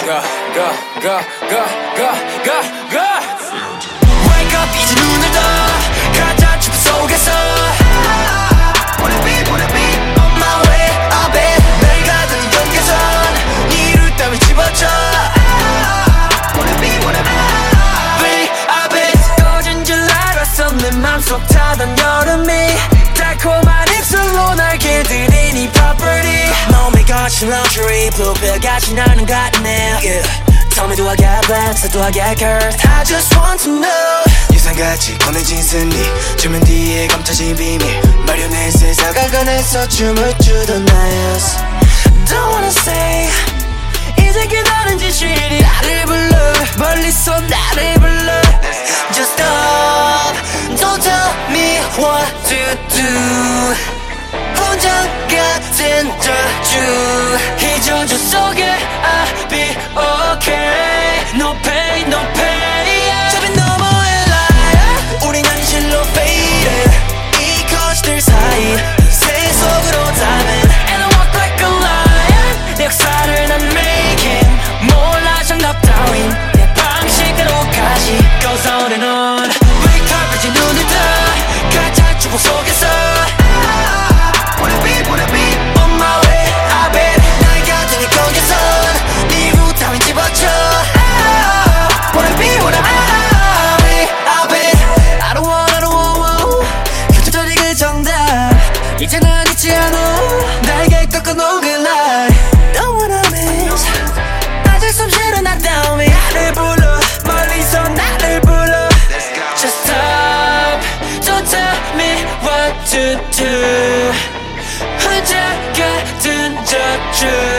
Wake up 이제 눈을 떠 가짜 춤 속에서 Wanna be on my way 앞에 날 가두는 경계선 네 이룰 따윈 집어쳐 Wanna be 앞에 꺼진 줄 알았어 내 맘속 타던 여름이 달콤한 입술로 날 길들이니 property 몸에 거친 luxury bluebill 같이 나는 같네 yeah. Tell me do I get blessed or do I get cursed I just want to know 유산같이 꺼내진 승리 주면 뒤에 감춰진 비밀 마련해 세상을 꺼내서 춤을 추던 나였어 Don't wanna say 이제 그다른 진실이 나를 불러 멀리서 나를 불러 Just stop Don't tell me what to do 혼자 같은 저주 이 저주 속에 I'll be okay No pain no pain 저빈 너머의 lie 우린 현실로 faded 이 거짓들 사이 새 속으로 담은 And I walk like a lion 내 역사를 난 making 몰라 정답 따윈 내 방식대로까지 Goes on and on Wake up 이제 눈을 떠 가짜 축복 속에서 Wanna be on my way 앞에 날 가두는 경계선 네 이루 따윈 집어쳐 Wanna be 앞에 I don't want 켜져버린 그 정답 이제 난 잊지 않아 날개 꺾어놓은 그 날 Don't wanna miss 아직 숨쉬는 나 따위 나를 불러 멀리서 나를 불러 Just stop Don't tell me what to do 혼자 같은 저주